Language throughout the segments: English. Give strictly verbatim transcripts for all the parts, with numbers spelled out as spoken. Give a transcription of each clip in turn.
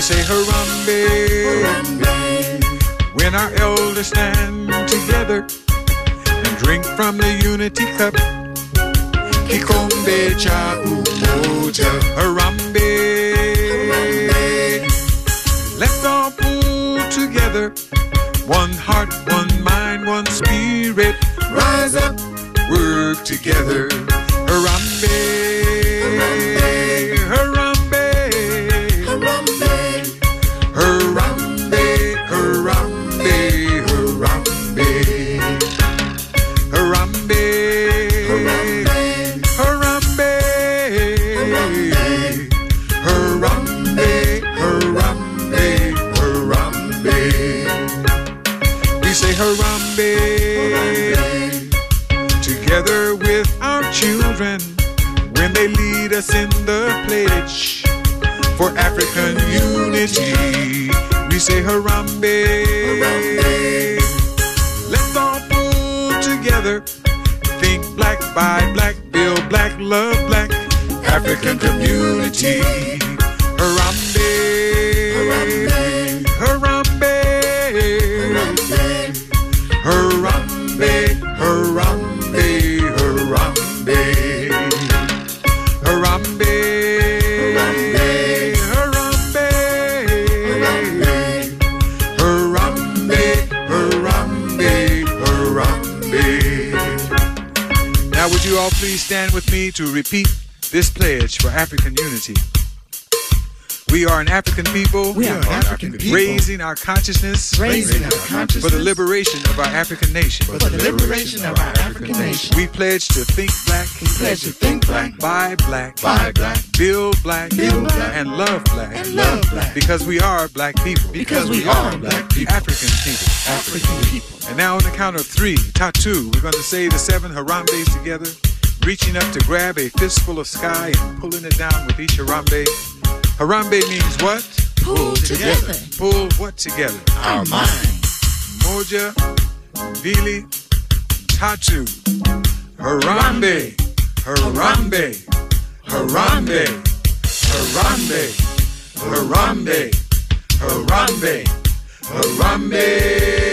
say Harambe, Harambe, when our elders stand together and drink from the unity cup. Kikombe cha umoja, Harambe, Harambe. Let's all pull together, one heart, one mind, one spirit. Rise up, work together, Harambe, Harambe, Harambe, Harambe, Harambe, Harambe, Harambe, Harambe, Harambe, Harambe, Harambe, Harambe. We say Harambe together with our children when they lead us in the pledge for African unity. We say Harambe, Harambe. Let's all pull together, think black, buy black, build black, love black, African community. Harambe, Harambe, Harambe, Harambe, Harambe, Harambe, Harambe, Harambe, Harambe, Harambe, Harambe. Now would you all please stand with me to repeat this pledge for African unity? We are an African people. We are an African people. Raising our consciousness. Raising our consciousness. For the liberation of our African nation. For the liberation of our African nation. We pledge to think black. We pledge to think black. Buy black. Buy black. Build black. Build black. And love black. And love black. Because we are black people. Because we are black people. African people. African people. And now on the count of three, tattoo, we're going to say the seven Harambes together, reaching up to grab a fistful of sky and pulling it down with each Harambe. Harambe means what? Pull together. Pull what together? Our mind. Moja, Vili, Tatu. Harambe, Harambe, Harambe, Harambe, Harambe, Harambe, Harambe.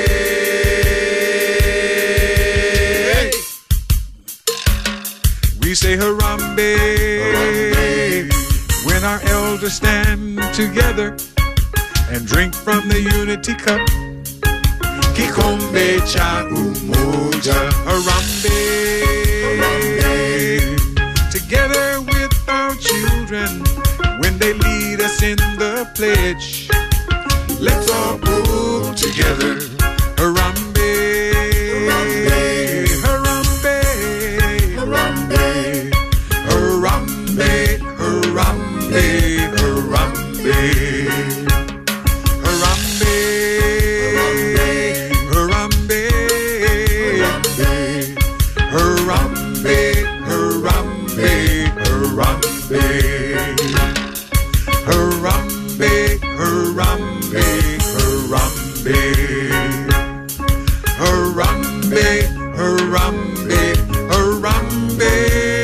We say Harambe, Harambe, when our elders stand together and drink from the unity cup. Kikombe cha umoja, Harambe, Harambe. Together with our children when they lead us in the pledge. Let's all pull together, Harambe, Harambe, Harambe, Harambe, Harambe, Harambe, Harambe, Harambe, Harambe, Harambe, Harambe, Harambe, Harambe, Harambe, Harambe, Harambe, Harambe.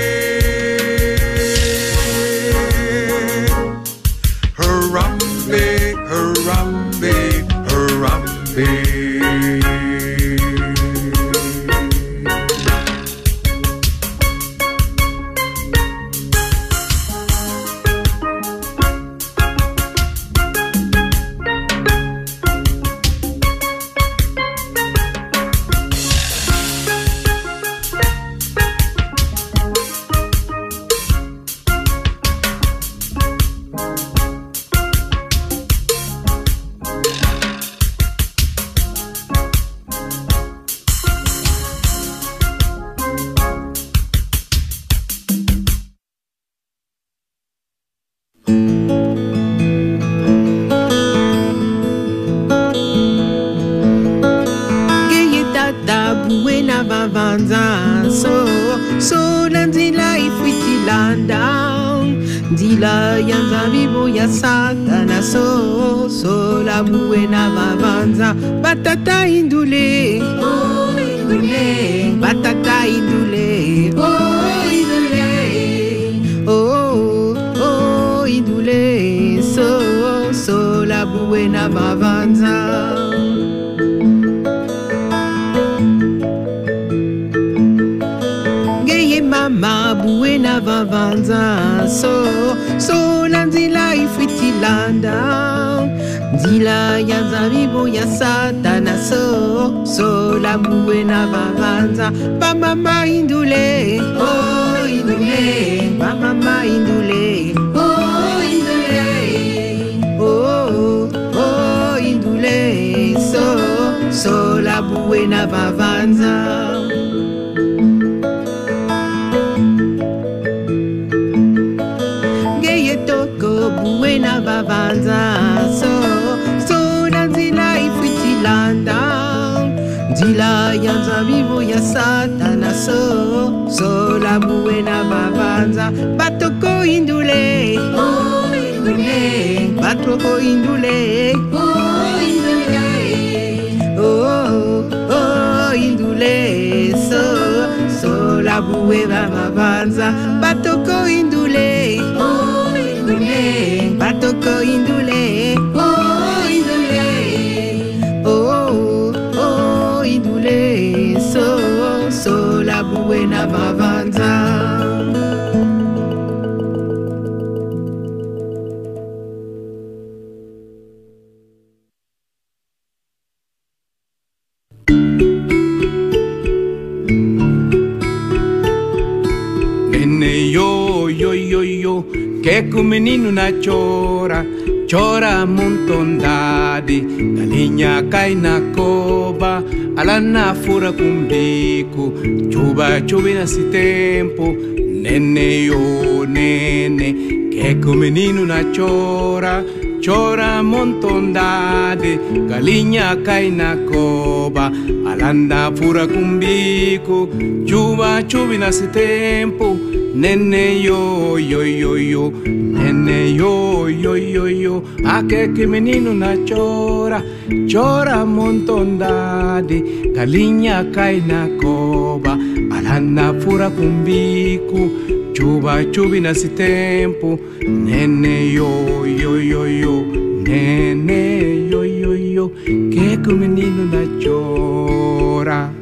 Harambe, Harambe, Harambe. So, so nandila ifuitilanda Dila yanza vivo ya satana So, so la buena mavanza Batata indule Oh, indule Batata indule Oh, indule Oh, oh, indule So, so buena vavanza. Geye mama buena vavanza. So, so nanzila ifitilanda. Dila yanza vivo ya satana. So, so la buena vavanza. Pa mama indule, oh indule. Pa mama indule, oh indule. Oh, oh indule. So, so la buena vavanza. Buena vavanza, so, so danzila ifitilanda. Dila yanza vivo ya satana, so, so la buena vavanza. Batoko indule, oh indule. Batoko indule, oh indule. Oh, oh indule, so, so la buena vavanza. Batoko indule, oh Batoko indule, oh indule, oh oh indule, so so la buena vavanza. Nene yo yo yo yo. Que com menino na chora, chora montondade. Galinha cai na cova, alana fura com bico. Chuva, chuva nesse tempo, nene yo nene. Que com menino na chora, chora montondade. Galinha cai na cova, alana fura com bico. Chuva, chuva nesse tempo. Nene yo yo yo yo, nene yo yo yo yo. Aquele menino na chora, chora montondade. Galinha cai na cova, alana fura com bico. Chuva, chuva nesse tempo. Nene yo yo yo yo, nene yo yo yo. Que que o menino na chora.